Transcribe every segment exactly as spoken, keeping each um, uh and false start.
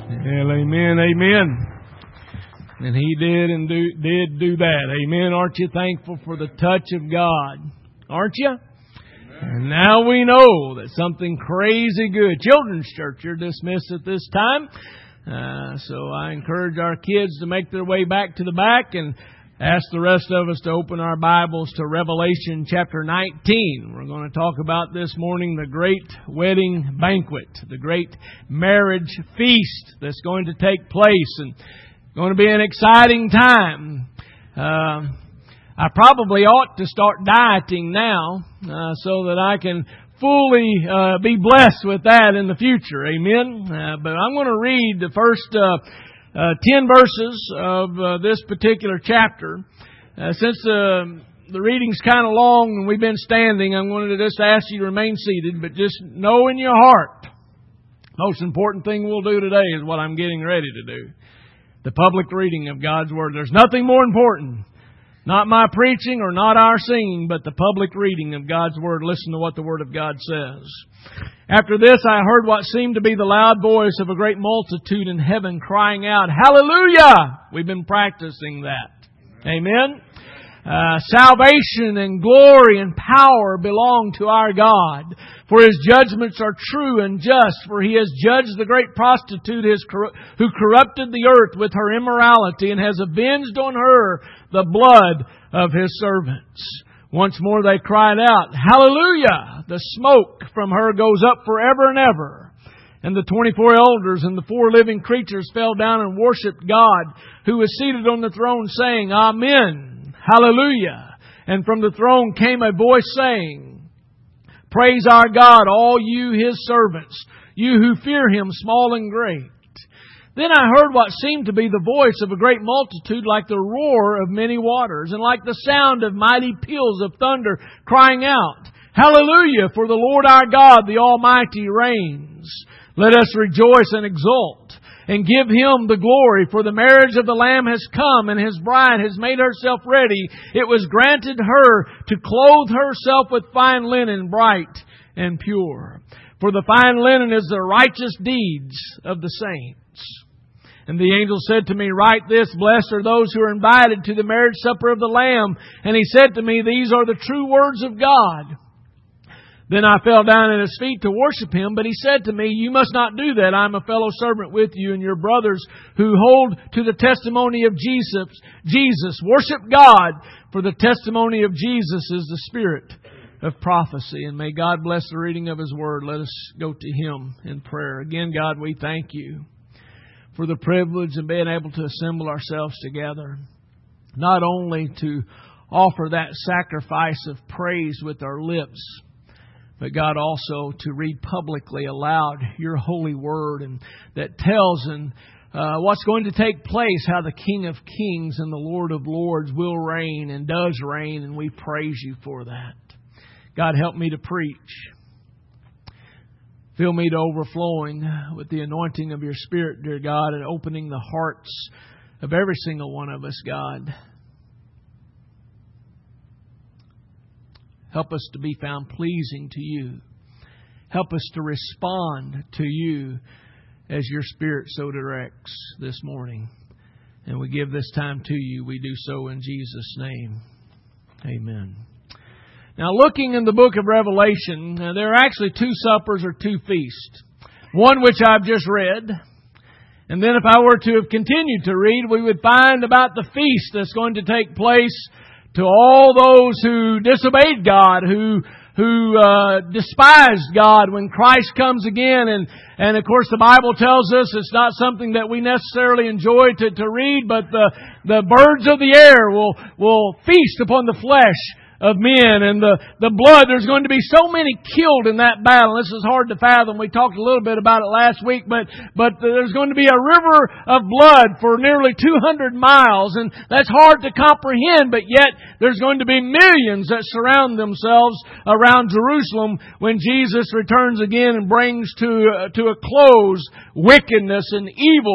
Well, amen, amen. And He did and do, did do that. Amen. Aren't you thankful for the touch of God? Aren't you? And now we know that something crazy good. Children's Church, you're dismissed at this time. Uh, so I encourage our kids to make their way back to the back and ask the rest of us to open our Bibles to Revelation chapter nineteen. We're going to talk about this morning the great wedding banquet, the great marriage feast that's going to take place, and going to be an exciting time. Uh, I probably ought to start dieting now uh, so that I can fully uh, be blessed with that in the future. Amen. Uh, but I'm going to read the first uh, uh, ten verses of uh, this particular chapter. Uh, since uh, the reading's kind of long and we've been standing, I'm going to just ask you to remain seated, but just know in your heart, most important thing we'll do today is what I'm getting ready to do. The public reading of God's Word. There's nothing more important. Not my preaching or not our singing, but the public reading of God's Word. Listen to what the Word of God says. After this I heard what seemed to be the loud voice of a great multitude in heaven crying out, Hallelujah! We've been practicing that. Amen? Uh, salvation and glory and power belong to our God. For His judgments are true and just. For He has judged the great prostitute who corrupted the earth with her immorality and has avenged on her the blood of His servants. Once more they cried out, Hallelujah! The smoke from her goes up forever and ever. And the twenty-four elders and the four living creatures fell down and worshipped God, who was seated on the throne, saying, Amen. Hallelujah. And from the throne came a voice saying, Praise our God, all you His servants, you who fear Him, small and great. Then I heard what seemed to be the voice of a great multitude, like the roar of many waters, and like the sound of mighty peals of thunder, crying out, Hallelujah, for the Lord our God, the Almighty, reigns. Let us rejoice and exult, and give Him the glory, for the marriage of the Lamb has come, and His bride has made herself ready. It was granted her to clothe herself with fine linen, bright and pure. For the fine linen is the righteous deeds of the saints. And the angel said to me, Write this, Blessed are those who are invited to the marriage supper of the Lamb. And he said to me, These are the true words of God. Then I fell down at His feet to worship Him, but He said to me, You must not do that. I am a fellow servant with you and your brothers who hold to the testimony of Jesus. Jesus, worship God, for the testimony of Jesus is the spirit of prophecy. And may God bless the reading of His Word. Let us go to Him in prayer. Again, God, we thank You for the privilege of being able to assemble ourselves together, not only to offer that sacrifice of praise with our lips, but God, also to read publicly aloud Your holy word, and that tells and uh, what's going to take place, how the King of Kings and the Lord of Lords will reign and does reign, and we praise You for that. God, help me to preach. Fill me to overflowing with the anointing of Your Spirit, dear God, and opening the hearts of every single one of us, God. Help us to be found pleasing to You. Help us to respond to You as Your Spirit so directs this morning. And we give this time to You. We do so in Jesus' name. Amen. Now, looking in the book of Revelation, uh, there are actually two suppers or two feasts. One which I've just read. And then if I were to have continued to read, we would find about the feast that's going to take place to all those who disobeyed God, who who uh, despised God when Christ comes again. And, and of course the Bible tells us it's not something that we necessarily enjoy to, to read, but the, the birds of the air will, will feast upon the flesh of men, and the, the blood. There's going to be so many killed in that battle. This is hard to fathom. We talked a little bit about it last week, but, but there's going to be a river of blood for nearly two hundred miles, and that's hard to comprehend, but yet there's going to be millions that surround themselves around Jerusalem when Jesus returns again and brings to, uh, to a close wickedness and evil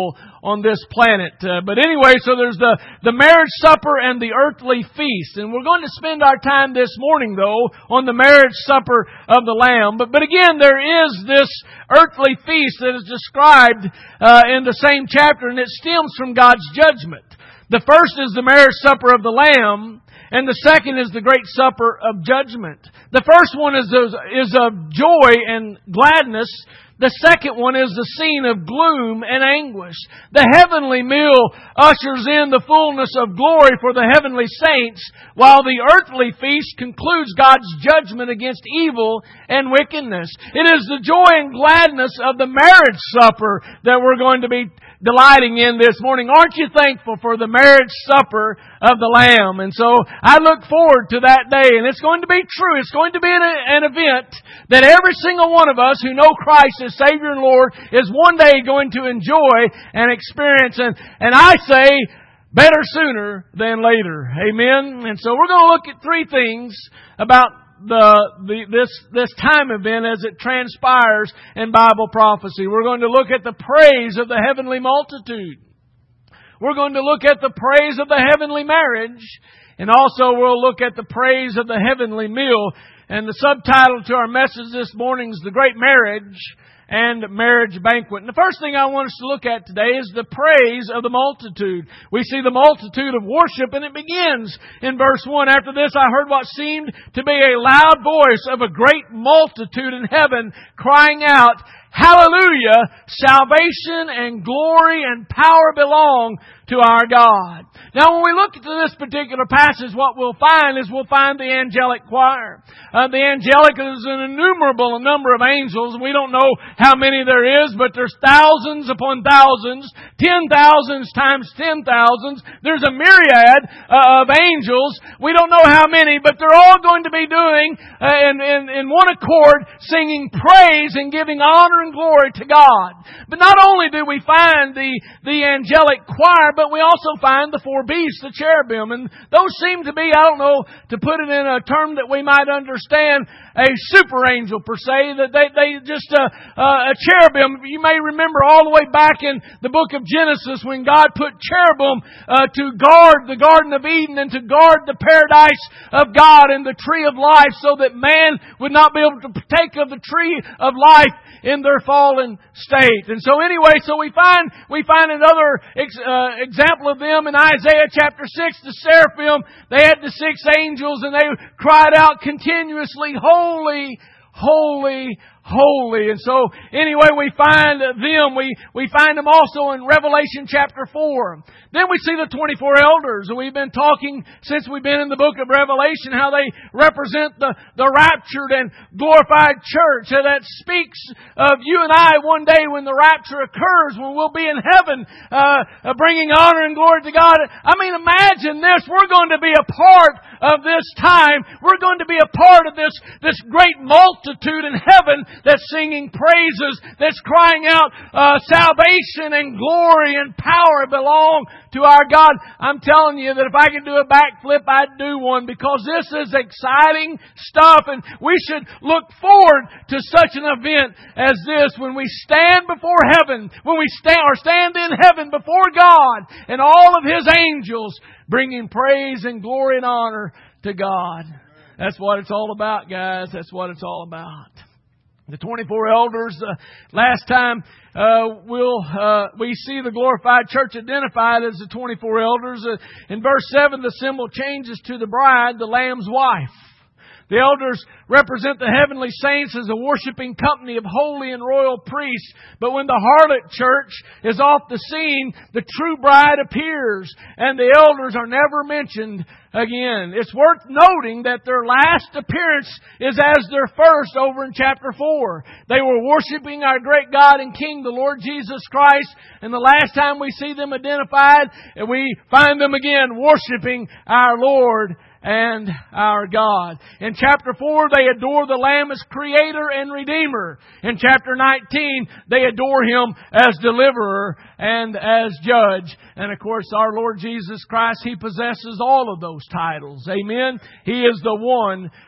on this planet. Uh, but anyway, so there's the, the marriage supper and the earthly feast. And we're going to spend our time this morning, though, on the marriage supper of the Lamb. But, but again, there is this earthly feast that is described uh, in the same chapter, and it stems from God's judgment. The first is the marriage supper of the Lamb, and the second is the great supper of judgment. The first one is of, is of joy and gladness. The second one is the scene of gloom and anguish. The heavenly meal ushers in the fullness of glory for the heavenly saints, while the earthly feast concludes God's judgment against evil and wickedness. It is the joy and gladness of the marriage supper that we're going to be delighting in this morning. Aren't you thankful for the marriage supper of the Lamb? And so I look forward to that day, and it's going to be true. It's going to be an, an event that every single one of us who know Christ as Savior and Lord is one day going to enjoy and experience. And, and I say, better sooner than later. Amen? And so we're going to look at three things about The, the this this time event as it transpires in Bible prophecy. We're going to look at the praise of the heavenly multitude. We're going to look at the praise of the heavenly marriage. And also we'll look at the praise of the heavenly meal. And the subtitle to our message this morning is The Great Marriage and Marriage Banquet. And the first thing I want us to look at today is the praise of the multitude. We see the multitude of worship, and it begins in verse one. After this I heard what seemed to be a loud voice of a great multitude in heaven crying out, Hallelujah! Salvation and glory and power belong to our God. Now, when we look at this particular passage, what we'll find is we'll find the angelic choir. Uh, the angelic is an innumerable number of angels. We don't know how many there is, but there's thousands upon thousands, ten thousands times ten thousands. There's a myriad uh, of angels. We don't know how many, but they're all going to be doing uh, in, in, in one accord, singing praise and giving honor and glory to God. But not only do we find the, the angelic choir, but we also find the four beasts, the cherubim. And those seem to be, I don't know, to put it in a term that we might understand, a super angel per se, that they, they just, uh, uh, a cherubim. You may remember all the way back in the book of Genesis when God put cherubim uh, to guard the Garden of Eden and to guard the paradise of God and the tree of life so that man would not be able to partake of the tree of life in their fallen state. And so anyway, so we find, we find another ex, uh, example of them in Isaiah chapter six, the seraphim. They had the six angels and they cried out continuously, Holy, holy, holy. And so anyway, we find them. We, we find them also in Revelation chapter four. Then we see the twenty-four elders. We've been talking since we've been in the book of Revelation how they represent the, the raptured and glorified church. So that speaks of you and I one day when the rapture occurs, when we'll be in heaven, uh, bringing honor and glory to God. I mean, imagine this. We're going to be a part of this time. We're going to be a part of this, this great multitude in heaven that's singing praises, that's crying out, uh, salvation and glory and power belong to our God. I'm telling you that if I could do a backflip, I'd do one, because this is exciting stuff, and we should look forward to such an event as this when we stand before heaven, when we stand or stand in heaven before God and all of His angels bringing praise and glory and honor to God. That's what it's all about, guys. That's what it's all about. The twenty-four elders, uh, last time uh, we'll, uh, we see the glorified church identified as the twenty-four elders. Uh, in verse seven, the symbol changes to the bride, the Lamb's wife. The elders represent the heavenly saints as a worshiping company of holy and royal priests. But when the harlot church is off the scene, the true bride appears, and the elders are never mentioned again. It's worth noting that their last appearance is as their first over in chapter four. They were worshiping our great God and King, the Lord Jesus Christ. And the last time we see them identified, we find them again worshiping our Lord and our God. In chapter four, they adore the Lamb as Creator and Redeemer. In chapter nineteen, they adore Him as Deliverer and as Judge. And of course, our Lord Jesus Christ, He possesses all of those titles. Amen. He is the one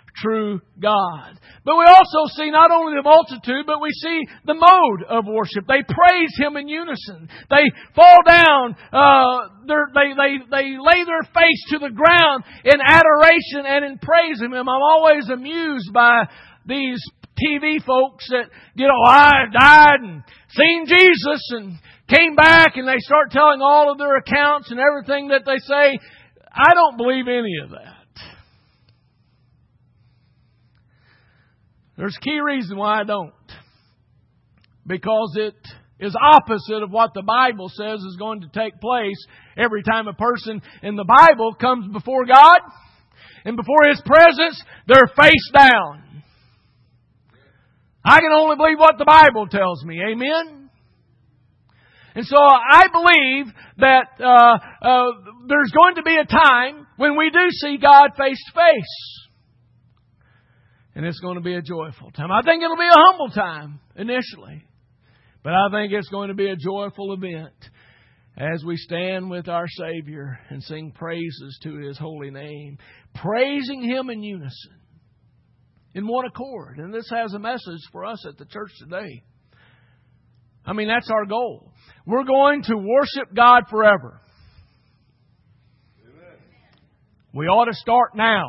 true God. But we also see not only the multitude, but we see the mode of worship. They praise Him in unison. They fall down, uh, they, they, they lay their face to the ground in adoration and in praising Him. I'm always amused by these T V folks that, you know, I died and seen Jesus and came back, and they start telling all of their accounts and everything that they say. I don't believe any of that. There's a key reason why I don't. Because it is opposite of what the Bible says is going to take place every time a person in the Bible comes before God and before His presence, they're face down. I can only believe what the Bible tells me. Amen? And so I believe that uh, uh, there's going to be a time when we do see God face to face. And it's going to be a joyful time. I think it'll be a humble time initially. But I think it's going to be a joyful event as we stand with our Savior and sing praises to His holy name. Praising Him in unison. In one accord. And this has a message for us at the church today. I mean, that's our goal. We're going to worship God forever. Amen. We ought to start now.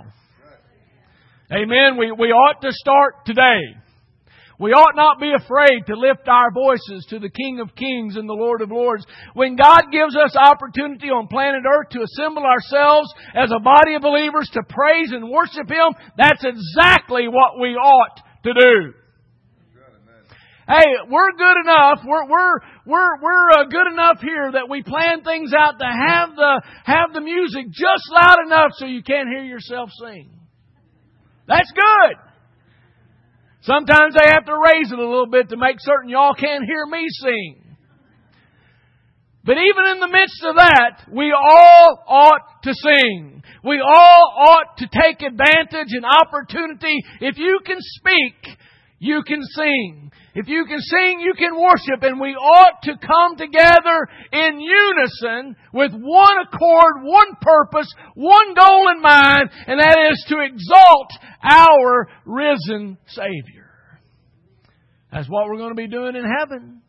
Amen. We, we ought to start today. We ought not be afraid to lift our voices to the King of Kings and the Lord of Lords. When God gives us opportunity on planet Earth to assemble ourselves as a body of believers to praise and worship Him, that's exactly what we ought to do. Hey, we're good enough. We're we're we're we're uh, good enough here that we plan things out to have the have the music just loud enough so you can't hear yourself sing. That's good. Sometimes they have to raise it a little bit to make certain y'all can't hear me sing. But even in the midst of that, we all ought to sing. We all ought to take advantage and opportunity. If you can speak, you can sing. If you can sing, you can worship. And we ought to come together in unison with one accord, one purpose, one goal in mind, and that is to exalt our risen Savior. That's what we're going to be doing in heaven.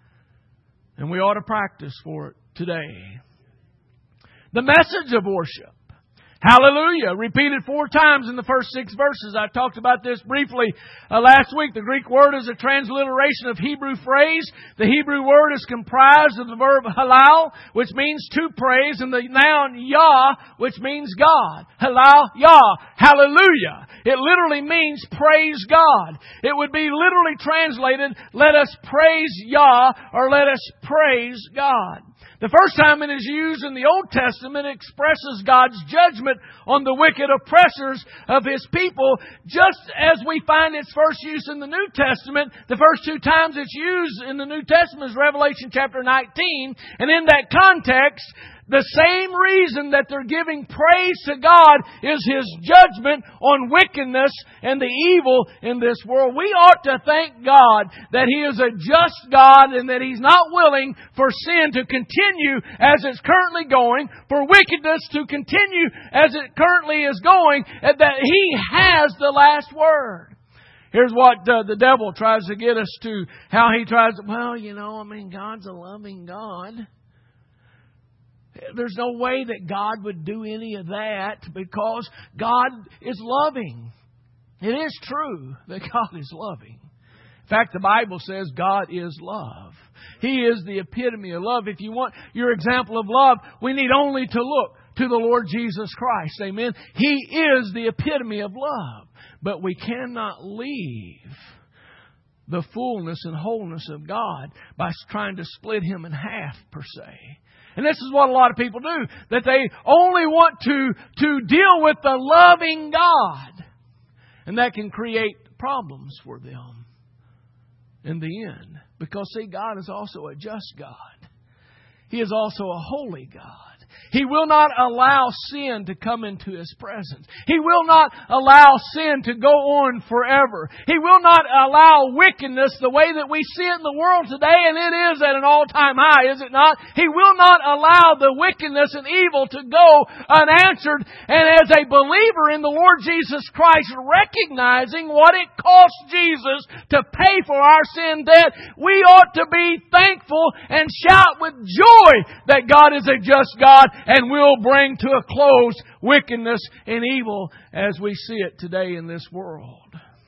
And we ought to practice for it today. The message of worship. Hallelujah. Repeated four times in the first six verses. I talked about this briefly uh, last week. The Greek word is a transliteration of Hebrew phrase. The Hebrew word is comprised of the verb halal, which means to praise, and the noun Yah, which means God. Halal, Yah. Hallelujah. It literally means praise God. It would be literally translated, let us praise Yah, or let us praise God. The first time it is used in the Old Testament, it expresses God's judgment on the wicked oppressors of His people, just as we find its first use in the New Testament. The first two times it's used in the New Testament is Revelation chapter nineteen. And in that context, the same reason that they're giving praise to God is His judgment on wickedness and the evil in this world. We ought to thank God that He is a just God and that He's not willing for sin to continue as it's currently going, for wickedness to continue as it currently is going, and that He has the last word. Here's what uh, the devil tries to get us to, how he tries to, well, you know, I mean, God's a loving God. There's no way that God would do any of that because God is loving. It is true that God is loving. In fact, the Bible says God is love. He is the epitome of love. If you want your example of love, we need only to look to the Lord Jesus Christ. Amen. He is the epitome of love. But we cannot leave the fullness and wholeness of God by trying to split Him in half, per se. And this is what a lot of people do, that they only want to, to deal with the loving God. And that can create problems for them in the end. Because, see, God is also a just God. He is also a holy God. He will not allow sin to come into His presence. He will not allow sin to go on forever. He will not allow wickedness the way that we see it in the world today, and it is at an all-time high, is it not? He will not allow the wickedness and evil to go unanswered. And as a believer in the Lord Jesus Christ, recognizing what it cost Jesus to pay for our sin debt, we ought to be thankful and shout with joy that God is a just God and will bring to a close wickedness and evil as we see it today in this world.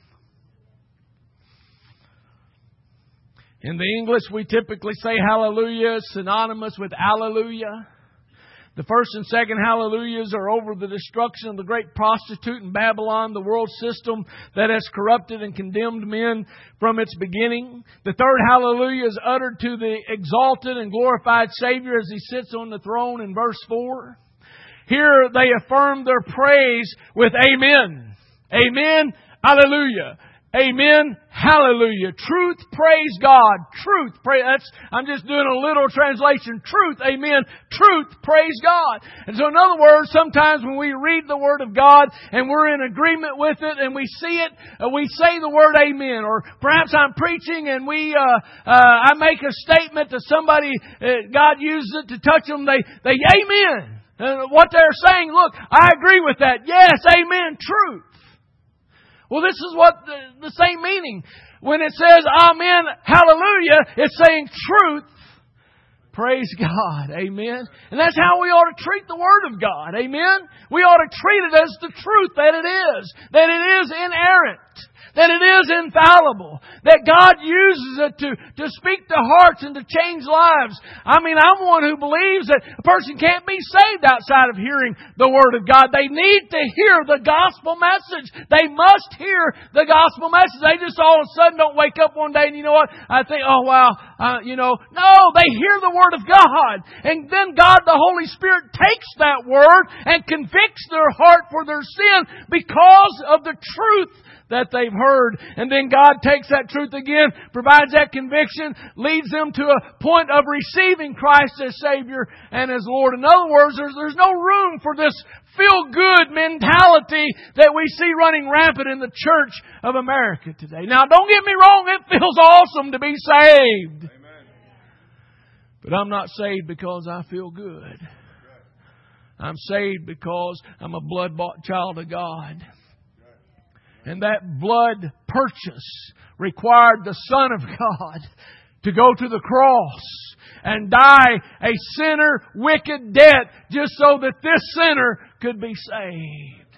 In the English, we typically say hallelujah, synonymous with alleluia. The first and second hallelujahs are over the destruction of the great prostitute in Babylon, the world system that has corrupted and condemned men from its beginning. The third hallelujah is uttered to the exalted and glorified Savior as He sits on the throne in verse four. Here they affirm their praise with amen. Amen, hallelujah. Amen. Hallelujah. Truth, praise God. Truth, praise. That's, I'm just doing a literal translation. Truth, amen. Truth, praise God. And so in other words, sometimes when we read the Word of God and we're in agreement with it and we see it, uh, we say the word amen. Or perhaps I'm preaching and we, uh, uh, I make a statement to somebody, uh, God uses it to touch them, they, they amen. And what they're saying, look, I agree with that. Yes, amen, truth. Well, this is what the, the same meaning. When it says amen, hallelujah, it's saying truth, praise God. Amen. And that's how we ought to treat the Word of God. Amen. We ought to treat it as the truth that it is. That it is inerrant. That it is infallible. That God uses it to, to speak to hearts and to change lives. I mean, I'm one who believes that a person can't be saved outside of hearing the Word of God. They need to hear the gospel message. They must hear the gospel message. They just all of a sudden don't wake up one day and you know what? I think, oh wow, uh, you know. No, they hear the Word of God. And then God, the Holy Spirit, takes that Word and convicts their heart for their sin because of the truth that they've heard. And then God takes that truth again, provides that conviction, leads them to a point of receiving Christ as Savior and as Lord. In other words, there's, there's no room for this feel-good mentality that we see running rampant in the church of America today. Now, don't get me wrong, it feels awesome to be saved. Amen. But I'm not saved because I feel good. I'm saved because I'm a blood-bought child of God. And that blood purchase required the Son of God to go to the cross and die a sinner, wicked death just so that this sinner could be saved.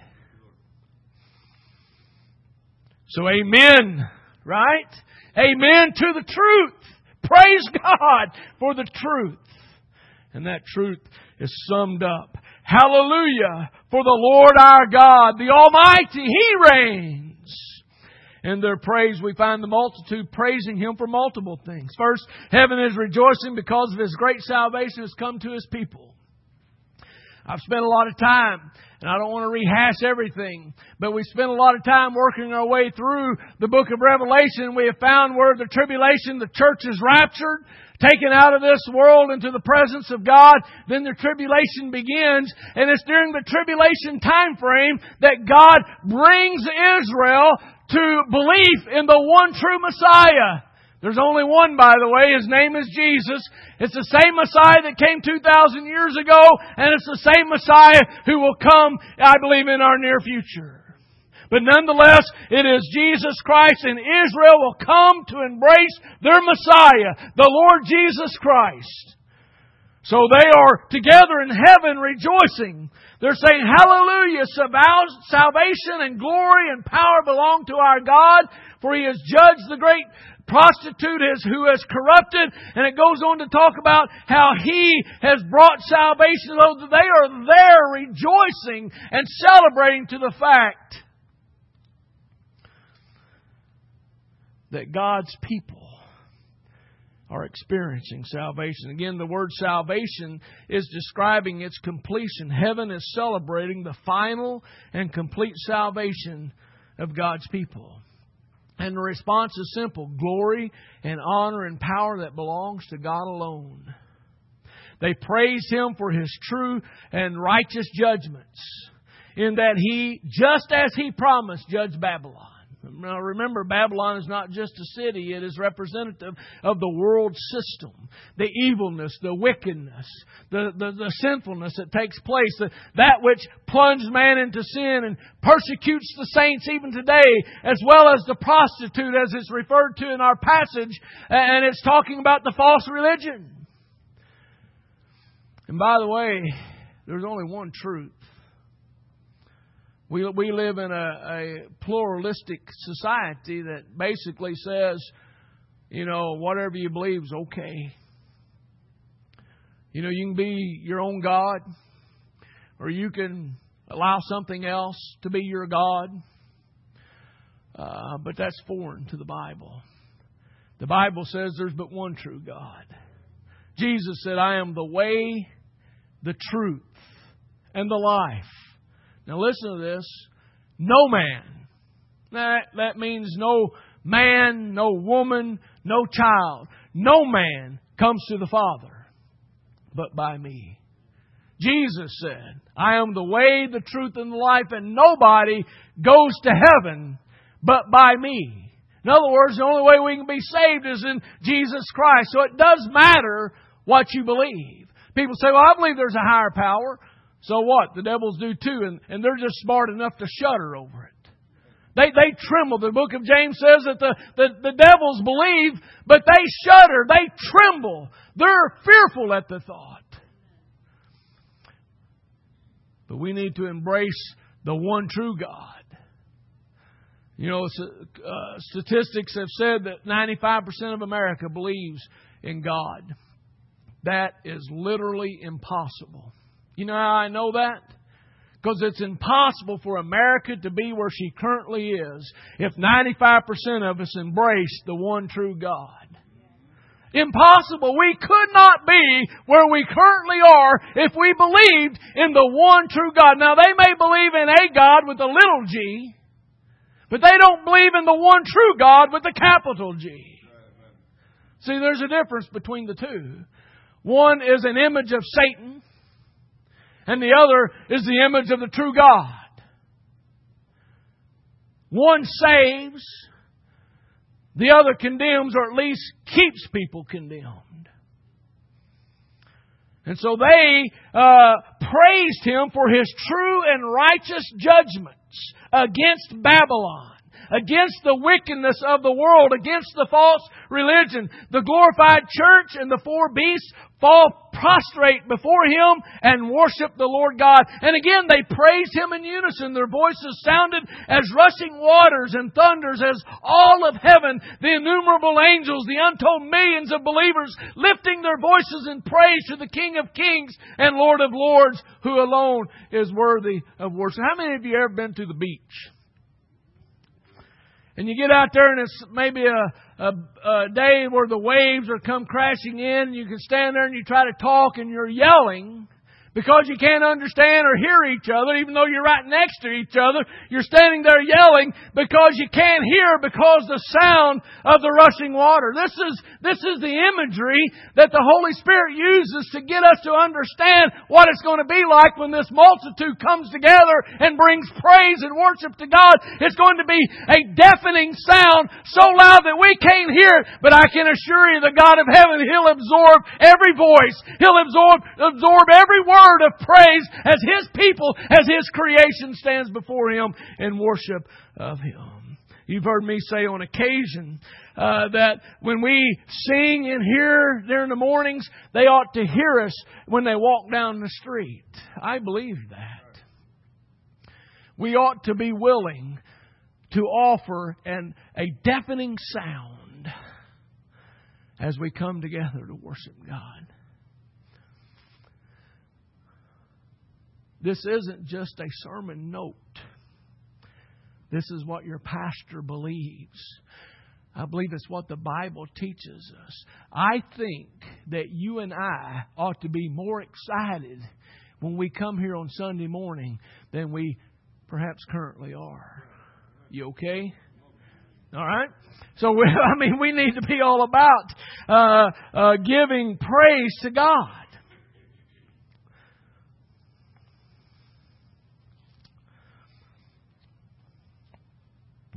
So amen, right? Amen to the truth. Praise God for the truth. And that truth is summed up. Hallelujah for the Lord our God, the Almighty. He reigns. In their praise, we find the multitude praising Him for multiple things. First, heaven is rejoicing because of His great salvation has come to His people. I've spent a lot of time, and I don't want to rehash everything, but we spent a lot of time working our way through the book of Revelation. We have found where the tribulation, the church is raptured, taken out of this world into the presence of God. Then the tribulation begins, and it's during the tribulation time frame that God brings Israel to belief in the one true Messiah. There's only one, by the way. His name is Jesus. It's the same Messiah that came two thousand years ago, and it's the same Messiah who will come, I believe, in our near future. But nonetheless, it is Jesus Christ, and Israel will come to embrace their Messiah, the Lord Jesus Christ. So they are together in heaven rejoicing. They're saying, hallelujah, salvation and glory and power belong to our God, for He has judged the great prostitute is who has corrupted. And it goes on to talk about how He has brought salvation. So they are there rejoicing and celebrating to the fact that God's people are experiencing salvation. Again, the word salvation is describing its completion. Heaven is celebrating the final and complete salvation of God's people. And the response is simple: glory and honor and power that belongs to God alone. They praised Him for His true and righteous judgments, in that He, just as He promised, judged Babylon. Now remember, Babylon is not just a city. It is representative of the world system. The evilness, the wickedness, the, the, the sinfulness that takes place. The, that which plunged man into sin and persecutes the saints even today, as well as the prostitute, as it's referred to in our passage. And it's talking about the false religion. And by the way, there's only one truth. We we live in a, a pluralistic society that basically says, you know, whatever you believe is okay. You know, you can be your own God, or you can allow something else to be your God. Uh, but that's foreign to the Bible. The Bible says there's but one true God. Jesus said, I am the way, the truth, and the life. Now listen to this. No man. That, that means no man, no woman, no child. No man comes to the Father but by me. Jesus said, I am the way, the truth, and the life, and nobody goes to heaven but by me. In other words, the only way we can be saved is in Jesus Christ. So it does matter what you believe. People say, well, I believe there's a higher power. So what? The devils do too, and, and they're just smart enough to shudder over it. They they tremble. The book of James says that the, the, the devils believe, but they shudder. They tremble. They're fearful at the thought. But we need to embrace the one true God. You know, uh, statistics have said that ninety-five percent of America believes in God. That is literally impossible. You know how I know that? Because it's impossible for America to be where she currently is if ninety-five percent of us embrace the one true God. Impossible. We could not be where we currently are if we believed in the one true God. Now, they may believe in a God with a little g, but they don't believe in the one true God with a capital G. See, there's a difference between the two. One is an image of Satan, and the other is the image of the true God. One saves, the other condemns, or at least keeps people condemned. And so they uh, praised Him for His true and righteous judgments against Babylon, against the wickedness of the world, against the false religion. The glorified church and the four beasts fall prostrate before Him and worship the Lord God. And again, they praised Him in unison. Their voices sounded as rushing waters and thunders, as all of heaven, the innumerable angels, the untold millions of believers, lifting their voices in praise to the King of Kings and Lord of Lords, who alone is worthy of worship. How many of you have ever been to the beach? And you get out there and it's maybe a, a, a day where the waves are come crashing in, and you can stand there and you try to talk and you're yelling because you can't understand or hear each other, even though you're right next to each other. You're standing there yelling because you can't hear because the sound of the rushing water. This is, this is the imagery that the Holy Spirit uses to get us to understand what it's going to be like when this multitude comes together and brings praise and worship to God. It's going to be a deafening sound so loud that we can't hear it. But I can assure you, the God of heaven, He'll absorb every voice. He'll absorb, absorb every word of praise as His people, as His creation stands before Him in worship of Him. You've heard me say on occasion uh, that when we sing and hear there in the mornings, they ought to hear us when they walk down the street. I believe that. We ought to be willing to offer an, a deafening sound as we come together to worship God. This isn't just a sermon note. This is what your pastor believes. I believe it's what the Bible teaches us. I think that you and I ought to be more excited when we come here on Sunday morning than we perhaps currently are. You okay? All right? So, we, I mean, we need to be all about uh, uh, giving praise to God.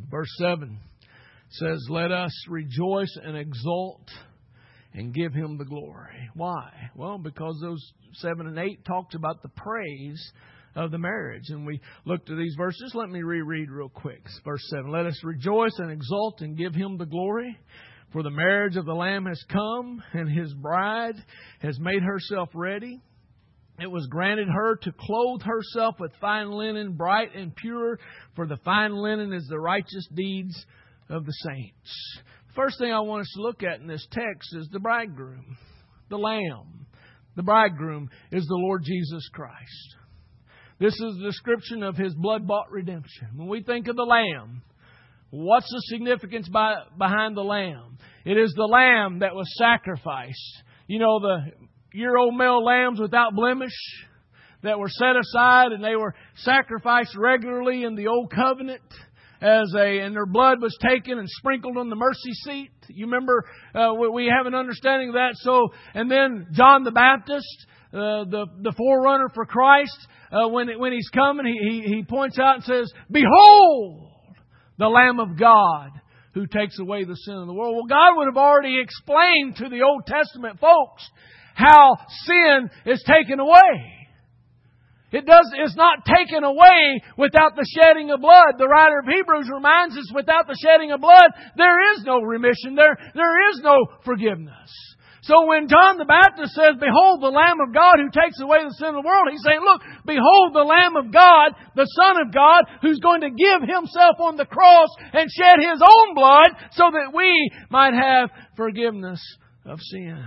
Verse seven says, let us rejoice and exult and give Him the glory. Why? Well, because those seven and eight talks about the praise of the marriage. And we looked at these verses. Let me reread real quick. Verse seven. Let us rejoice and exult and give Him the glory. For the marriage of the Lamb has come, and His bride has made herself ready. It was granted her to clothe herself with fine linen, bright and pure, for the fine linen is the righteous deeds of the saints. First thing I want us to look at in this text is the bridegroom, the Lamb. The bridegroom is the Lord Jesus Christ. This is the description of His blood-bought redemption. When we think of the Lamb, what's the significance by, behind the Lamb? It is the Lamb that was sacrificed. You know, the year-old male lambs without blemish that were set aside, and they were sacrificed regularly in the Old Covenant. As a, and their blood was taken and sprinkled on the mercy seat. You remember, uh, we have an understanding of that. So, and then John the Baptist, uh, the the forerunner for Christ, uh, when when he's coming, he, he he points out and says, "Behold, the Lamb of God who takes away the sin of the world." Well, God would have already explained to the Old Testament folks how sin is taken away. It does, it's not taken away without the shedding of blood. The writer of Hebrews reminds us, without the shedding of blood, there is no remission. There, there is no forgiveness. So when John the Baptist says, "Behold the Lamb of God who takes away the sin of the world," he's saying, look, behold the Lamb of God, the Son of God, who's going to give Himself on the cross and shed His own blood so that we might have forgiveness of sin.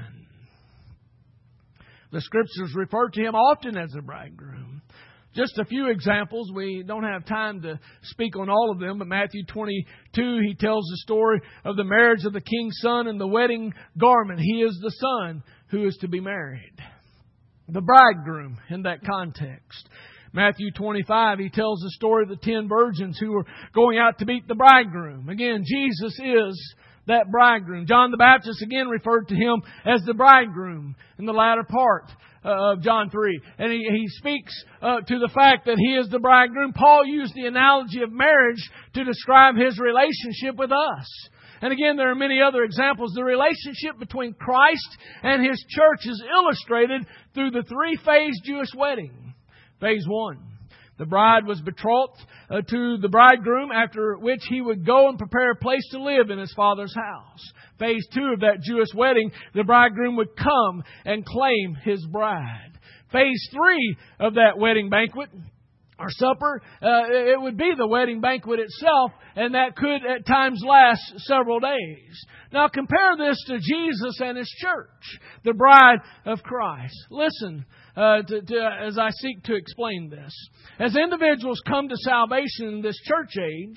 The Scriptures refer to Him often as the bridegroom. Just a few examples. We don't have time to speak on all of them, but Matthew twenty-two, He tells the story of the marriage of the king's son and the wedding garment. He is the son who is to be married. The bridegroom in that context. Matthew twenty-five, He tells the story of the ten virgins who were going out to meet the bridegroom. Again, Jesus is that bridegroom. John the Baptist again referred to Him as the bridegroom in the latter part uh, of John three. And he, he speaks uh, to the fact that He is the bridegroom. Paul used the analogy of marriage to describe His relationship with us. And again, there are many other examples. The relationship between Christ and His church is illustrated through the three-phase Jewish wedding. Phase one. The bride was betrothed uh, to the bridegroom, after which he would go and prepare a place to live in his father's house. Phase two of that Jewish wedding, the bridegroom would come and claim his bride. Phase three of that wedding banquet, or supper, uh, it would be the wedding banquet itself, and that could at times last several days. Now compare this to Jesus and His church, the bride of Christ. Listen uh, to, to, as I seek to explain this. As individuals come to salvation in this church age,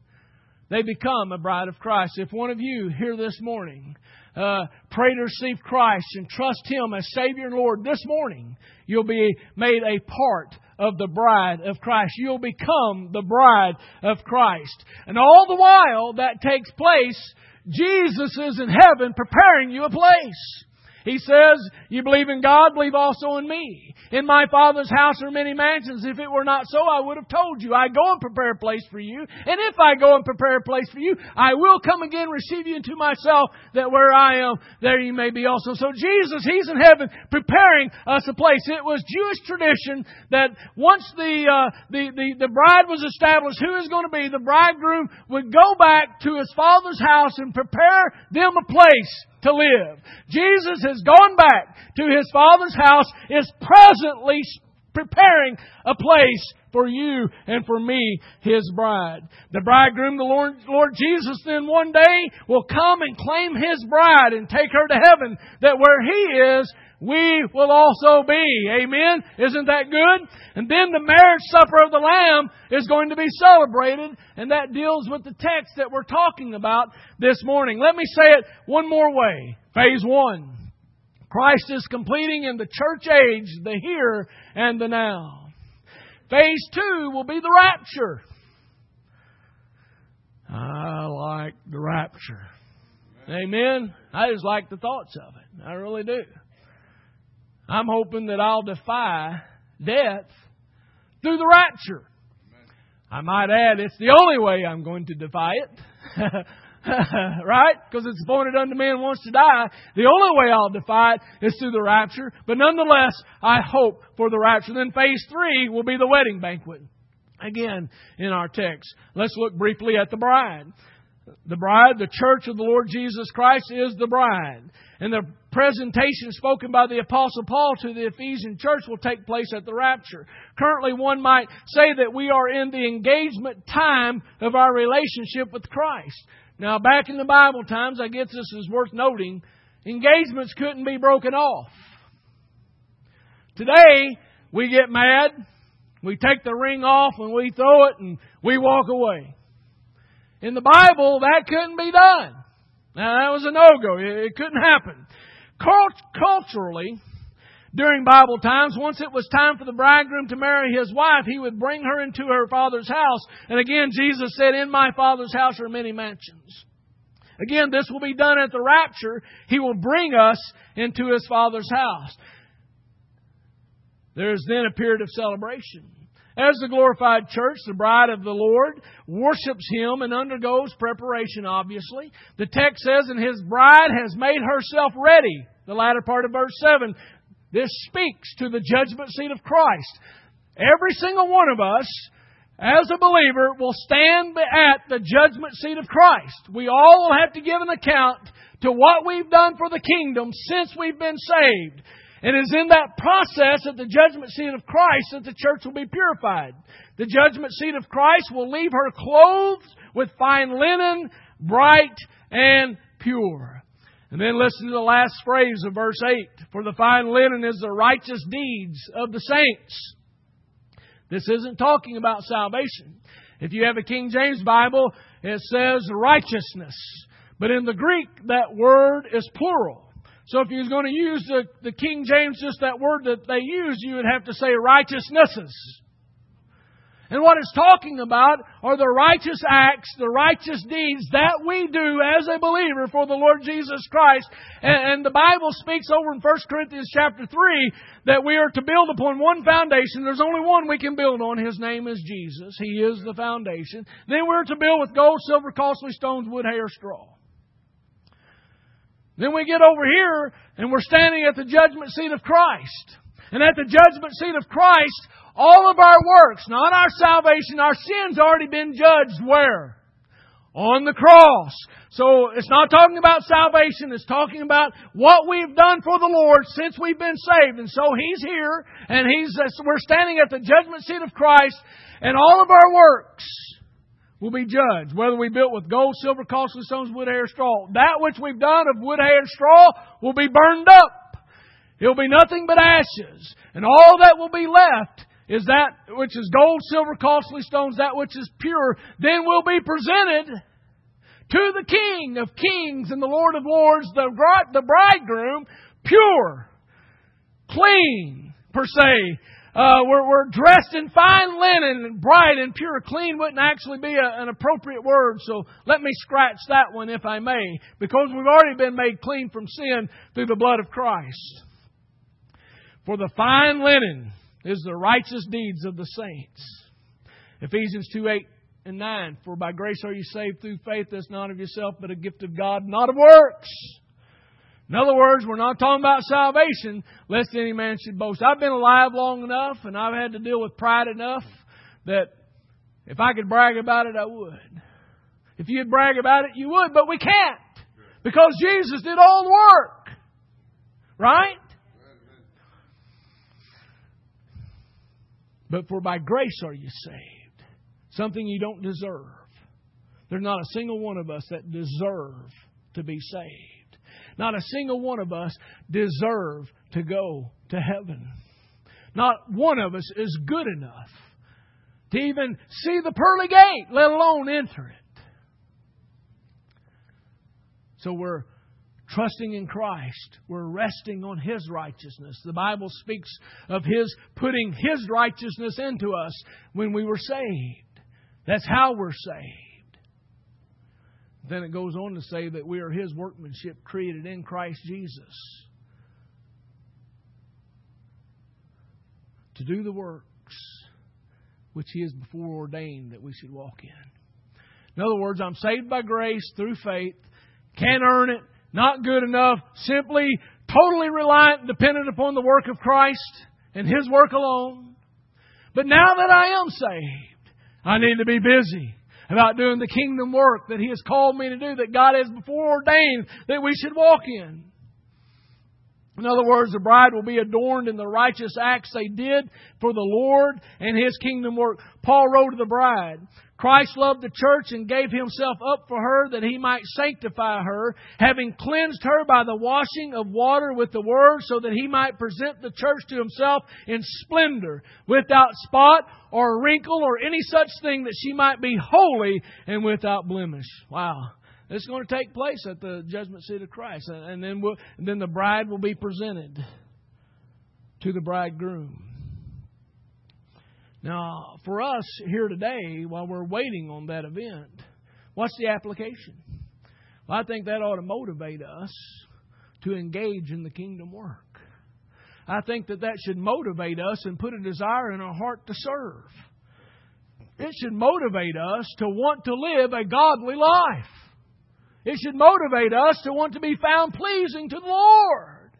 they become a bride of Christ. If one of you here this morning uh, pray to receive Christ and trust Him as Savior and Lord this morning, you'll be made a part of the bride of Christ. You'll become the bride of Christ. And all the while that takes place, Jesus is in heaven preparing you a place. He says, "You believe in God, believe also in me. In my Father's house are many mansions. If it were not so, I would have told you. I go and prepare a place for you. And if I go and prepare a place for you, I will come again, receive you into myself, that where I am, there you may be also." So Jesus, He's in heaven preparing us a place. It was Jewish tradition that once the, uh, the, the, the bride was established, who is going to be, the bridegroom would go back to his father's house and prepare them a place to live. Jesus has gone back to His Father's house, is presently preparing a place for you and for me, His bride. The bridegroom, the Lord, Lord Jesus, then one day will come and claim His bride and take her to heaven, that where He is, we will also be. Amen? Isn't that good? And then the marriage supper of the Lamb is going to be celebrated, and that deals with the text that we're talking about this morning. Let me say it one more way. Phase one. Christ is completing in the church age the here and the now. Phase two will be the rapture. I like the rapture. Amen? I just like the thoughts of it. I really do. I'm hoping that I'll defy death through the rapture. I might add, it's the only way I'm going to defy it. Right? Because it's appointed unto man once to die. The only way I'll defy it is through the rapture. But nonetheless, I hope for the rapture. Then phase three will be the wedding banquet. Again, in our text. Let's look briefly at the bride. The bride, the church of the Lord Jesus Christ, is the bride. And the presentation spoken by the Apostle Paul to the Ephesian church will take place at the rapture. Currently, one might say that we are in the engagement time of our relationship with Christ. Now, back in the Bible times, I guess this is worth noting, engagements couldn't be broken off. Today, we get mad, we take the ring off and we throw it and we walk away. In the Bible, that couldn't be done. Now, that was a no-go. It couldn't happen. Culturally, during Bible times, once it was time for the bridegroom to marry his wife, he would bring her into her father's house. And again, Jesus said, in my Father's house are many mansions. Again, this will be done at the rapture. He will bring us into His Father's house. There is then a period of celebration. As the glorified church, the bride of the Lord worships Him and undergoes preparation, obviously. The text says, and His bride has made herself ready. The latter part of verse seven. This speaks to the judgment seat of Christ. Every single one of us, as a believer, will stand at the judgment seat of Christ. We all will have to give an account to what we've done for the kingdom since we've been saved. And it is in that process at the judgment seat of Christ that the church will be purified. The judgment seat of Christ will leave her clothed with fine linen, bright and pure. And then listen to the last phrase of verse eight. For the fine linen is the righteous deeds of the saints. This isn't talking about salvation. If you have a King James Bible, it says righteousness. But in the Greek, that word is plural. So if you was going to use the, the King James, just that word that they use, you would have to say righteousnesses. And what it's talking about are the righteous acts, the righteous deeds that we do as a believer for the Lord Jesus Christ. And, and the Bible speaks over in First Corinthians chapter three that we are to build upon one foundation. There's only one we can build on. His name is Jesus. He is the foundation. Then we're to build with gold, silver, costly stones, wood, hay, or straw. Then we get over here and we're standing at the judgment seat of Christ. And at the judgment seat of Christ, all of our works, not our salvation, our sins already been judged where? On the cross. So it's not talking about salvation. It's talking about what we've done for the Lord since we've been saved. And so He's here and He's we're standing at the judgment seat of Christ, and all of our works will be judged. Whether we built with gold, silver, costly stones, wood, hay, or straw. That which we've done of wood, hay, and straw will be burned up. It will be nothing but ashes. And all that will be left is that which is gold, silver, costly stones, that which is pure. Then will be presented to the King of kings and the Lord of lords, the, the bridegroom, pure, clean, per se. Uh, we're, we're dressed in fine linen, and bright and pure. Clean wouldn't actually be a, an appropriate word, so let me scratch that one if I may, because we've already been made clean from sin through the blood of Christ. For the fine linen is the righteous deeds of the saints. Ephesians two, eight and nine. For by grace are you saved through faith, that's not of yourself, but a gift of God, not of works. In other words, we're not talking about salvation, lest any man should boast. I've been alive long enough, and I've had to deal with pride enough that if I could brag about it, I would. If you'd brag about it, you would, but we can't. Because Jesus did all the work. Right? But for by grace are you saved. Something you don't deserve. There's not a single one of us that deserve to be saved. Not a single one of us deserve to go to heaven. Not one of us is good enough to even see the pearly gate, let alone enter it. So we're trusting in Christ. We're resting on His righteousness. The Bible speaks of His putting His righteousness into us when we were saved. That's how we're saved. Then it goes on to say that we are His workmanship created in Christ Jesus to do the works which He has before ordained that we should walk in. In other words, I'm saved by grace through faith, can't earn it, not good enough, simply totally reliant and dependent upon the work of Christ and His work alone. But now that I am saved, I need to be busy about doing the kingdom work that He has called me to do, that God has before ordained that we should walk in. In other words, the bride will be adorned in the righteous acts they did for the Lord and His kingdom work. Paul wrote to the bride, Christ loved the church and gave Himself up for her that He might sanctify her, having cleansed her by the washing of water with the Word, so that He might present the church to Himself in splendor, without spot or wrinkle or any such thing, that she might be holy and without blemish. Wow. It's going to take place at the judgment seat of Christ. And then, we'll, and then the bride will be presented to the bridegroom. Now, for us here today, while we're waiting on that event, what's the application? Well, I think that ought to motivate us to engage in the kingdom work. I think that that should motivate us and put a desire in our heart to serve. It should motivate us to want to live a godly life. It should motivate us to want to be found pleasing to the Lord.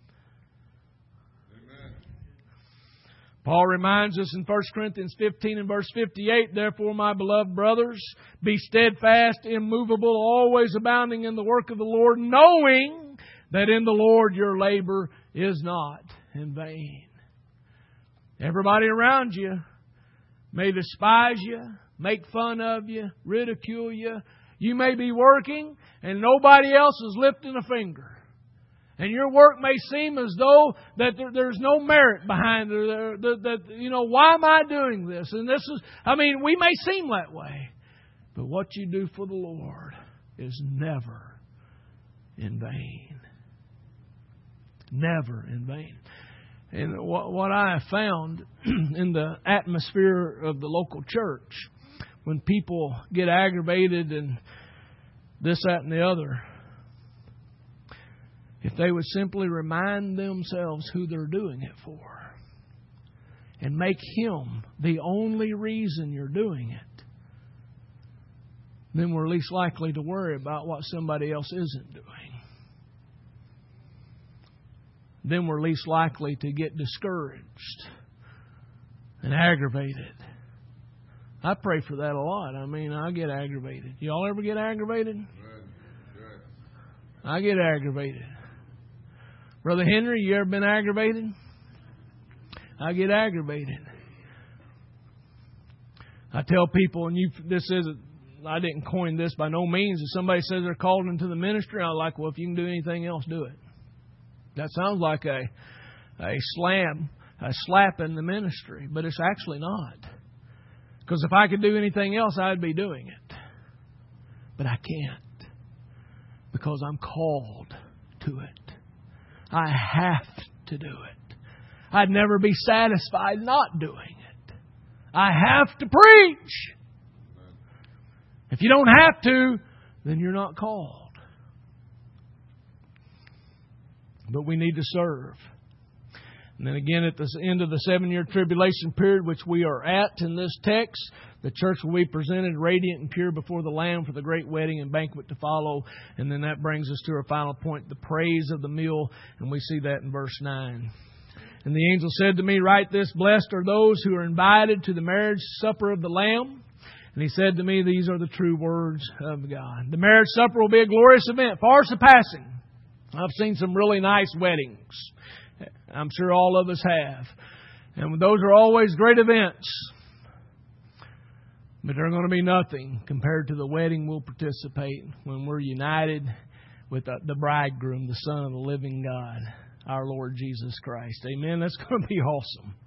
Amen. Paul reminds us in First Corinthians fifteen and verse fifty-eight, therefore, my beloved brothers, be steadfast, immovable, always abounding in the work of the Lord, knowing that in the Lord your labor is not in vain. Everybody around you may despise you, make fun of you, ridicule you. You may be working and nobody else is lifting a finger. And your work may seem as though that there, there's no merit behind it. That, that, you know, why am I doing this? And this is, I mean, we may seem that way. But what you do for the Lord is never in vain. Never in vain. And what, what I have found in the atmosphere of the local church, when people get aggravated and this, that, and the other, if they would simply remind themselves who they're doing it for and make Him the only reason you're doing it, then we're least likely to worry about what somebody else isn't doing. Then we're least likely to get discouraged and aggravated. I pray for that a lot. I mean, I get aggravated. Y'all ever get aggravated? I get aggravated. Brother Henry, you ever been aggravated? I get aggravated. I tell people, and you, this isn't, I didn't coin this by no means. If somebody says they're called into the ministry, I'm like, well, if you can do anything else, do it. That sounds like a a slam, a slap in the ministry, but it's actually not. Because if I could do anything else, I'd be doing it. But I can't. Because I'm called to it. I have to do it. I'd never be satisfied not doing it. I have to preach. If you don't have to, then you're not called. But we need to serve. And then again, at the end of the seven-year tribulation period, which we are at in this text, the church will be presented radiant and pure before the Lamb for the great wedding and banquet to follow. And then that brings us to our final point, the praise of the meal. And we see that in verse nine. And the angel said to me, write this, blessed are those who are invited to the marriage supper of the Lamb. And he said to me, these are the true words of God. The marriage supper will be a glorious event, far surpassing. I've seen some really nice weddings. I'm sure all of us have. And those are always great events. But they're going to be nothing compared to the wedding we'll participate when we're united with the, the bridegroom, the Son of the living God, our Lord Jesus Christ. Amen. That's going to be awesome.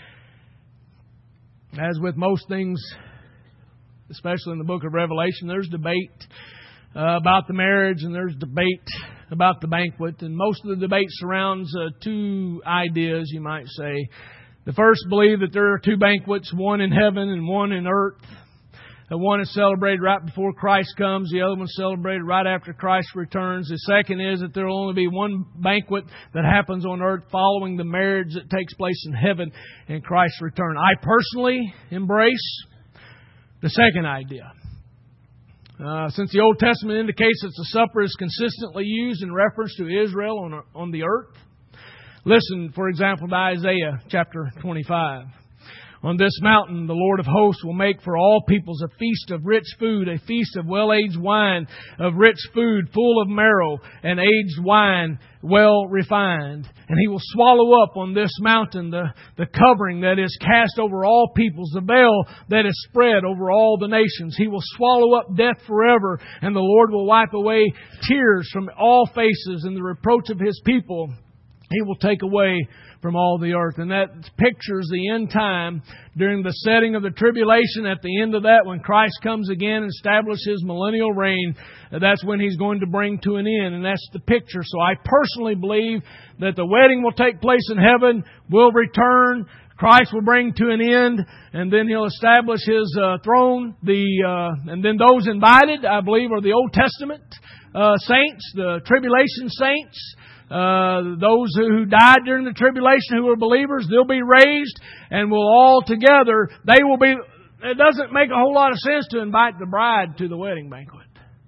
As with most things, especially in the book of Revelation, there's debate uh, about the marriage and there's debate about the banquet. And most of the debate surrounds uh, two ideas, you might say. The first believe that there are two banquets, one in heaven and one in earth. The one is celebrated right before Christ comes. The other one is celebrated right after Christ returns. The second is that there will only be one banquet that happens on earth following the marriage that takes place in heaven in Christ's return. I personally embrace the second idea. Uh, since the Old Testament indicates that the supper is consistently used in reference to Israel on, on the earth. Listen, for example, to Isaiah chapter twenty-five. On this mountain, the Lord of hosts will make for all peoples a feast of rich food, a feast of well-aged wine, of rich food, full of marrow, and aged wine, well refined. And He will swallow up on this mountain the, the covering that is cast over all peoples, the veil that is spread over all the nations. He will swallow up death forever, and the Lord will wipe away tears from all faces, and the reproach of His people He will take away from all the earth. And that pictures the end time during the setting of the tribulation. At the end of that, when Christ comes again and establishes His millennial reign, that's when He's going to bring to an end. And that's the picture. So I personally believe that the wedding will take place in heaven, will return, Christ will bring to an end, and then He'll establish His uh, throne. The uh, and then those invited, I believe, are the Old Testament uh, saints, the tribulation saints. Uh, those who died during the tribulation who are believers, they'll be raised, and will all together, they will be, it doesn't make a whole lot of sense to invite the bride to the wedding banquet.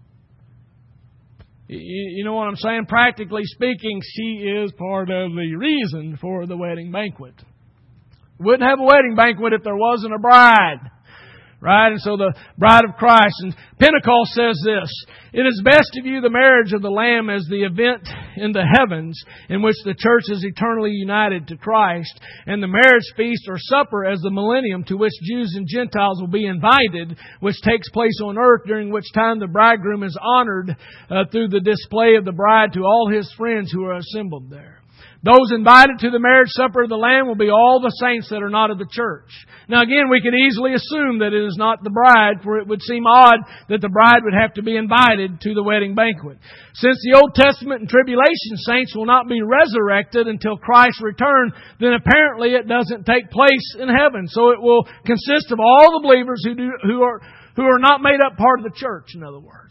You, you know what I'm saying? Practically speaking, she is part of the reason for the wedding banquet. Wouldn't have a wedding banquet if there wasn't a bride. Right? And so the bride of Christ. And Pentecost says this: it is best to view the marriage of the Lamb as the event in the heavens in which the church is eternally united to Christ, and the marriage feast or supper as the millennium to which Jews and Gentiles will be invited, which takes place on earth, during which time the bridegroom is honored uh, through the display of the bride to all his friends who are assembled there. Those invited to the marriage supper of the Lamb will be all the saints that are not of the church. Now again, we could easily assume that it is not the bride, for it would seem odd that the bride would have to be invited to the wedding banquet. Since the Old Testament and tribulation saints will not be resurrected until Christ's return, then apparently it doesn't take place in heaven. So it will consist of all the believers who do, who are, who are not made up part of the church, in other words.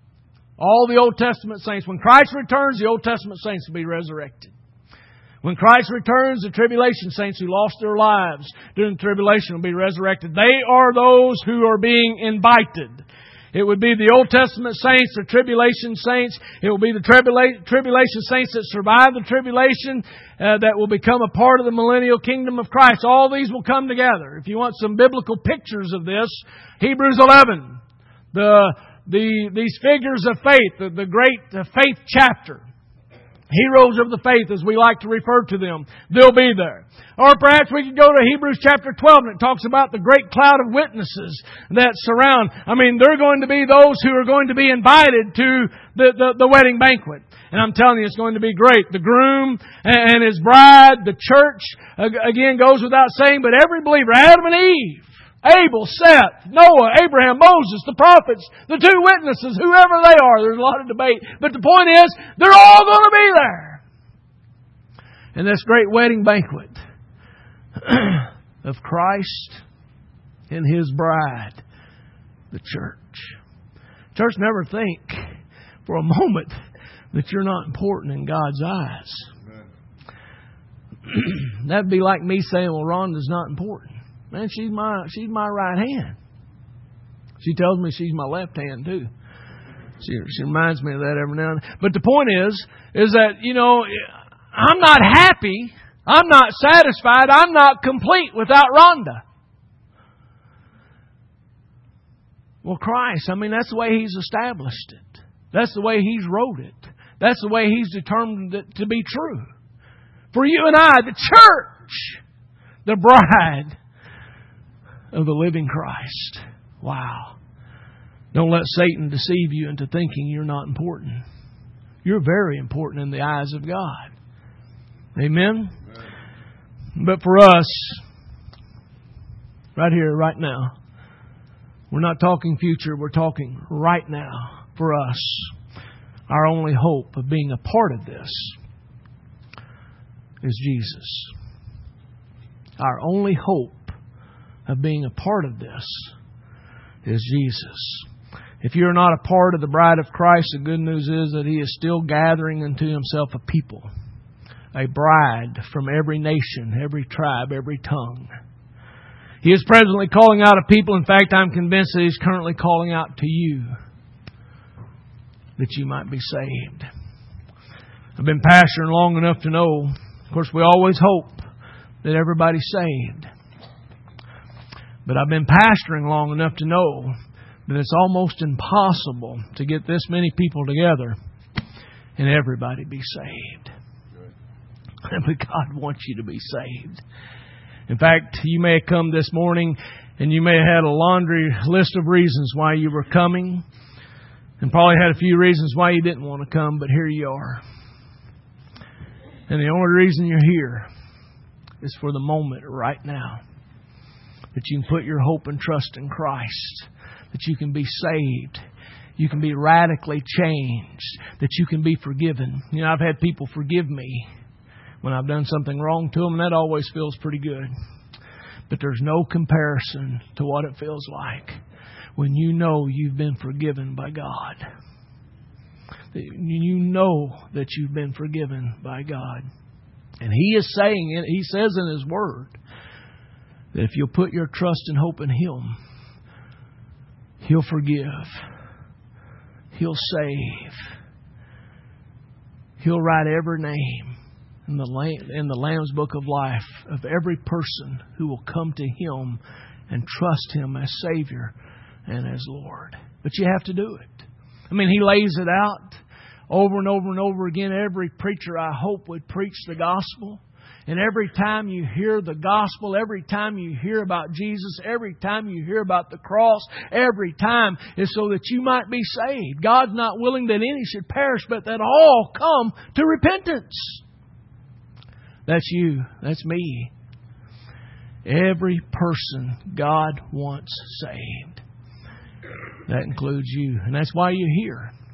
All the Old Testament saints. When Christ returns, the Old Testament saints will be resurrected. When Christ returns, the tribulation saints who lost their lives during the tribulation will be resurrected. They are those who are being invited. It would be the Old Testament saints, the tribulation saints. It will be the tribula- tribulation saints that survive the tribulation uh, that will become a part of the millennial kingdom of Christ. All these will come together. If you want some biblical pictures of this, Hebrews eleven, the the these figures of faith, the, the great uh, faith chapter. Heroes of the faith, as we like to refer to them. They'll be there. Or perhaps we could go to Hebrews chapter twelve, and it talks about the great cloud of witnesses that surround. I mean, they're going to be those who are going to be invited to the, the, the wedding banquet. And I'm telling you, it's going to be great. The groom and his bride, the church, again, goes without saying, but every believer, Adam and Eve, Abel, Seth, Noah, Abraham, Moses, the prophets, the two witnesses, whoever they are. There's a lot of debate. But the point is, they're all going to be there. And this great wedding banquet of Christ and His bride, the church. Church, never think for a moment that you're not important in God's eyes. That'd be like me saying, well, Rhonda's not important. Man, she's my she's my right hand. She tells me she's my left hand too. She she reminds me of that every now and then. But the point is, is that, you know, I'm not happy. I'm not satisfied. I'm not complete without Rhonda. Well, Christ, I mean, that's the way He's established it. That's the way He's wrote it. That's the way He's determined it to be true. For you and I, the church, the bride of the living Christ. Wow. Don't let Satan deceive you into thinking you're not important. You're very important in the eyes of God. Amen? Amen. But for us, right here, right now, we're not talking future, we're talking right now. For us, our only hope of being a part of this is Jesus. Our only hope of being a part of this is Jesus. If you're not a part of the bride of Christ, the good news is that He is still gathering unto Himself a people, a bride from every nation, every tribe, every tongue. He is presently calling out a people. In fact, I'm convinced that He's currently calling out to you that you might be saved. I've been pastoring long enough to know, of course, we always hope that everybody's saved. But I've been pastoring long enough to know that it's almost impossible to get this many people together and everybody be saved. But God wants you to be saved. In fact, you may have come this morning and you may have had a laundry list of reasons why you were coming, and probably had a few reasons why you didn't want to come, but here you are. And the only reason you're here is for the moment right now, that you can put your hope and trust in Christ, that you can be saved, you can be radically changed, that you can be forgiven. You know, I've had people forgive me when I've done something wrong to them, and that always feels pretty good. But there's no comparison to what it feels like when you know you've been forgiven by God. You know that you've been forgiven by God. And He is saying it, He says in His Word, that if you'll put your trust and hope in Him, He'll forgive. He'll save. He'll write every name in the Lamb, in the Lamb's Book of Life of every person who will come to Him and trust Him as Savior and as Lord. But you have to do it. I mean, He lays it out over and over and over again. Every preacher, I hope, would preach the gospel. And every time you hear the gospel, every time you hear about Jesus, every time you hear about the cross, every time is so that you might be saved. God's not willing that any should perish, but that all come to repentance. That's you. That's me. Every person God wants saved. That includes you. And that's why you're here.